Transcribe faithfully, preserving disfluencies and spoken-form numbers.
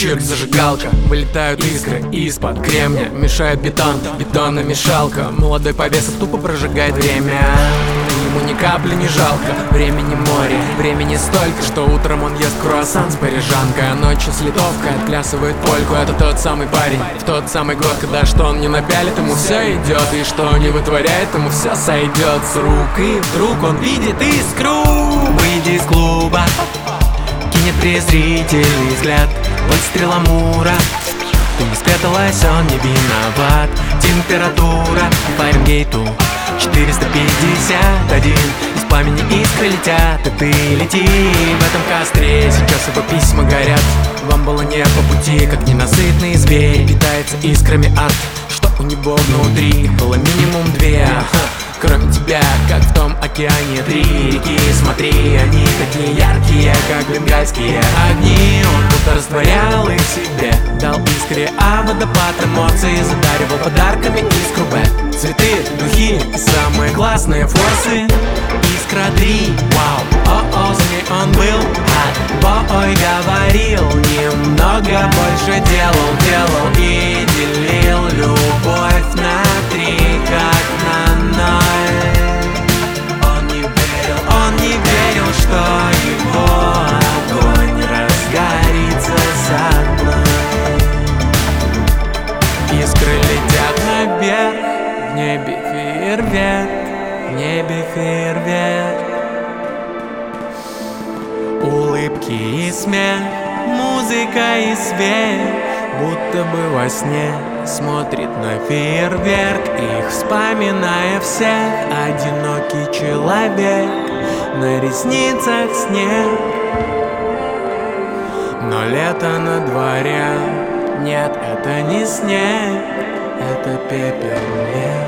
чик, зажигалка. Вылетают искры из-под кремня. Мешает бетон, бетономешалка. Молодой повесов тупо прожигает время. Ему ни капли не жалко. Времени море, времени столько, что утром он ест круассан с парижанкой, а ночью с литовкой отплясывает польку. Это тот самый парень в тот самый год, когда что он не напялит, ему все идет, и что не вытворяет, ему все сойдет с рук. И вдруг он видит искру. Выйди из клуба, кинет презрительный взгляд. Выстрел Амура, ты не спряталась, он не виноват. Температура Фаренгейту четыреста пятьдесят один. Из пламени искры летят, и ты лети в этом костре. Сейчас его письма горят. Вам было не по пути, как ненасытный зверь. Питается искрами арт, что у него внутри было минимум две. Кроме тебя, как в том океане, три реки. Смотри, они такие яркие, как бенгальские огни. Он будто растворял их в себе, дал искре, а водопад эмоций задаривал подарками искру Б. Цветы, духи и самые классные форсы. Искра три, вау, о-о, за ней он был hot boy. Говорил немного, больше делал, делал и делил любовь на три, как на ноль. Он не верил, он не верил, что его огонь разгорится со мной. Искры летят наверх, в небе фейерверк, в небе фейерверк. Улыбки и смех, музыка и свет, будто бы во сне смотрит на фейерверк, их вспоминая всех. Одинокий человек, на ресницах снег, но лето на дворе. Нет, это не снег, это пепел лет.